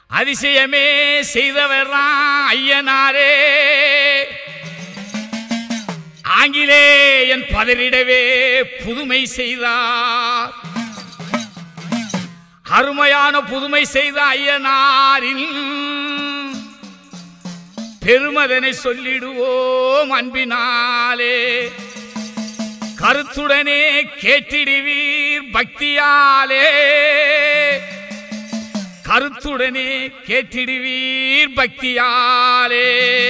அதிசயமே செய்தவர்தான் ஐயனாரே. ஆங்கிலேயன் பதறிடவே புதுமை செய்தார். அருமையான புதுமை செய்த ஐயனாரின் பெருமதனை சொல்லிடுவோம் அன்பினாலே. கருத்துடனே கேட்டிடுவீர் பக்தியாலே. கருத்துடனே கேட்டிடுவீர் பக்தியாலே.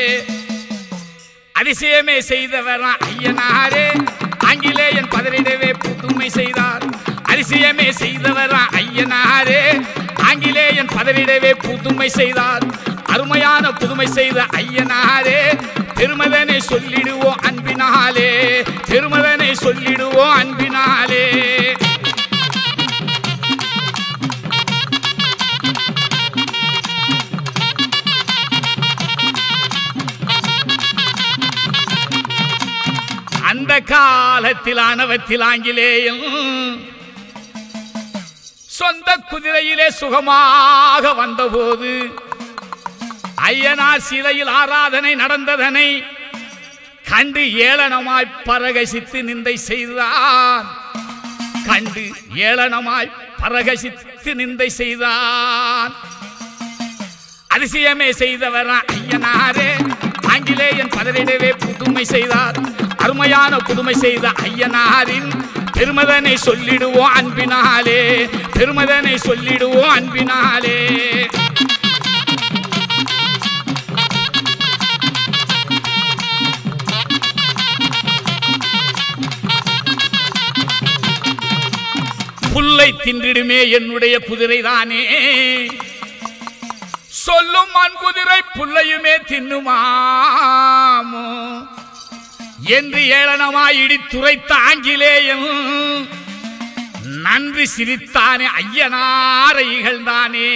அதிசயமே செய்தவர் ஐயனாரே. ஆங்கிலேயன் பதறிடவே புதுமை செய்தார். அதிசயமே செய்தவர் ஐயனாரே. ஆங்கிலேயன் பதறிடவே புதுமை செய்தார். அருமையான புதுமை செய்த ஐயனாரே. பெருமதனை சொல்லிடுவோம் அன்பினாலே. பெருமதனை சொல்லிடுவோம் அன்பினாலே. அந்த காலத்தில் ஆணவத்தில் ஆங்கிலேயன் சொந்த குதிரையிலே சுகமாக வந்தபோது ஐயனார் சிலையில் ஆராதனை நடந்ததனை கண்டு ஏளனமாய் பரகசித்து நிந்தை செய்தார். கண்டு ஏளனமாய் பரகசித்து நிந்தை செய்தார். அதிசயமே செய்தவர் ஐயனாரே. ஆங்கிலேயன் பதறிடவே புதுமை செய்தார். அருமையான புதுமை செய்த ஐயனாரின் பெருமதனை சொல்லிடுவோம் அன்பினாலே. பெருமதனை சொல்லிடுவோம் அன்பினாலே. புல்லை தின்றிடுமே என்னுடைய குதிரைதானே. சொல்லும் மண் குதிரை புல்லையுமே தின்னுமாமோ என்று ஏளனமாய் இடித்துரைத்த ஆங்கிலேயன் நன்றி சிரித்தானே ஐயனாரை இகழ்ந்தானே.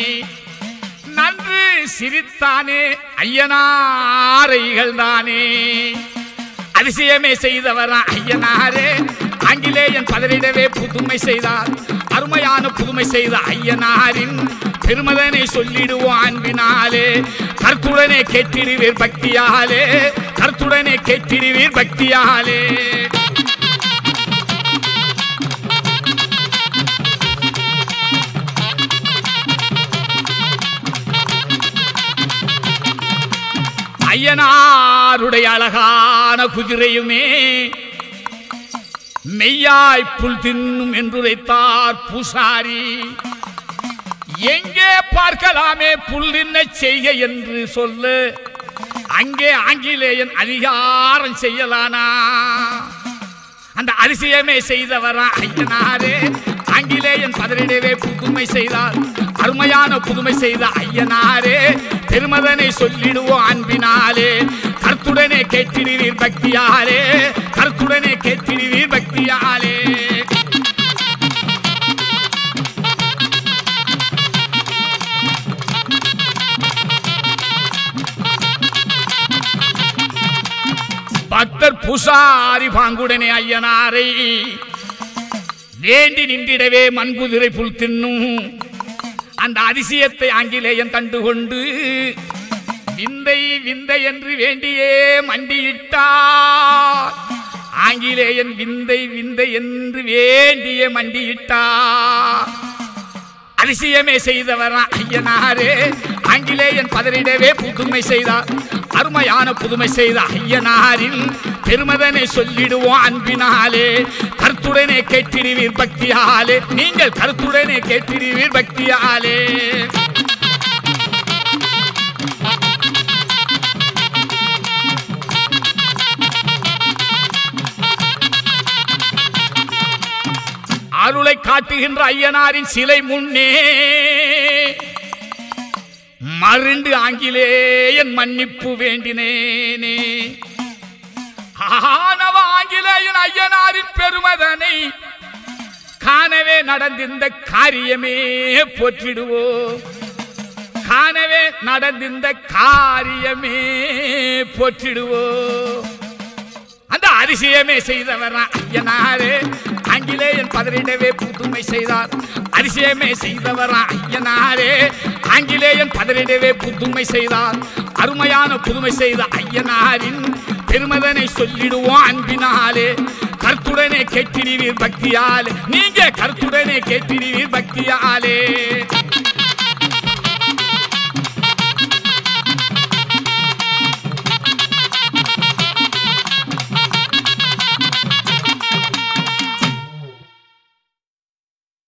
நன்றி சிரித்தானே ஐயனாரை இகழ்ந்தானே. அதிசயமே செய்தவர் ஐயனாரே. ஆங்கிலேயன் பதறிடவே புதுமை செய்தார். அருமையான புதுமை செய்த ஐயனாரின் பெருமதனை சொல்லிடுவோம் அன்பினாலே. கருத்துடனே கேட்டிடுவீர் பக்தியாலே. கருத்துடனே கேட்டிடுவீர் பக்தியாலே. ஐயனாருடைய அழகான குதிரையுமே மெய்யாய் புல் தின்னும் என்றுரைத்தார் பூசாரி. எங்கே பார்க்கலாமே புல் தின்ன செய்க என்று சொல்ல அங்கே ஆங்கிலேயன் அதிகாரம் செய்யலானா. அந்த அதிசயமே செய்தவர் ஐயனாரே. ஆங்கிலேயன் பதறிடவே புதுமை செய்தார். அருமையான புதுமை செய்த ஐயனாரே. பெருமதனை சொல்லிடுவோம் அன்பினாலே. கருத்துடனே கேட்டிடுவீர் பக்தியாலே. கருத்துடனே கேட்டிடுவீர் பக்தியாலே. பக்தர் பூசாரி பாங்குடனே ஐயனாரை வேண்டி நின்றிடவே மண்குதிரை புல் தின்னும் அந்த அதிசயத்தை ஆங்கிலேயன் கண்டுகொண்டு விந்தை விந்தை என்று வேண்டியே மண்டியிட்டார். ஆங்கிலேயன் விந்தை விந்தை என்று வேண்டியே மண்டியிட்டார். அதிசயமே செய்தவர் ஐயனாரே. ஆங்கிலேயன் பதறிடவே புதுமை செய்தார். அருமையான புதுமை செய்த ஐயனாரின் பெருமதனை சொல்லிடுவோம் அன்பினாலே. கருத்துடனே கேட்டிடுவீர் பக்தியாலே. நீங்கள் கருத்துடனே கேட்டிடுவீர் பக்தியாலே. அருளை காட்டுகின்ற ஐயனாரின் சிலை முன்னே மருண்டு ஆங்கிலேயன் மன்னிப்பு வேண்டினேனே. ஆனவ ஆங்கிலேயன் ஐயனாரின் பெருமதனை காணவே நடந்திருந்த காரியமே போற்றிடுவோம். காணவே நடந்திருந்த காரியமே போற்றிடுவோம். அந்த அதிசயமே செய்தவர் ஐயனாரே. ஆங்கிலேயன் பதறிடவே புதுமை செய்தார். அதிசயமே செய்தவரா ஐயனாரே. ஆங்கிலேயன் பதறிடவே புதுமை செய்தார். அருமையான புதுமை செய்த ஐயனாரின் பெருமதனை சொல்லிடுவோம் அன்பினாலே. கருத்துடனே கேட்டிடுவீர் பக்தியாலே, நீங்க கருத்துடனே கேட்டிடுவீர் பக்தியாலே.